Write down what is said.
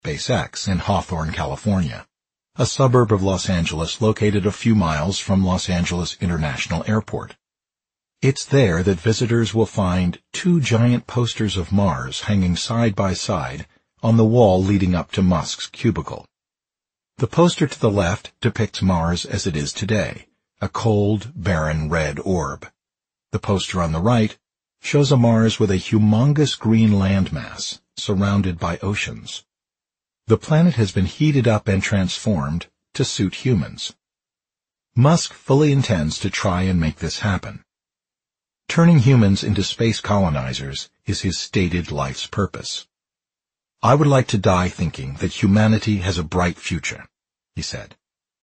Base X in Hawthorne, California, a suburb of Los Angeles located a few miles from Los Angeles International Airport. It's there that visitors will find two giant posters of Mars hanging side by side on the wall leading up to Musk's cubicle. The poster to the left depicts Mars as it is today, a cold, barren red orb. The poster on the right shows a Mars with a humongous green landmass surrounded by oceans. The planet has been heated up and transformed to suit humans. Musk fully intends to try and make this happen. Turning humans into space colonizers is his stated life's purpose. "I would like to die thinking that humanity has a bright future," he said.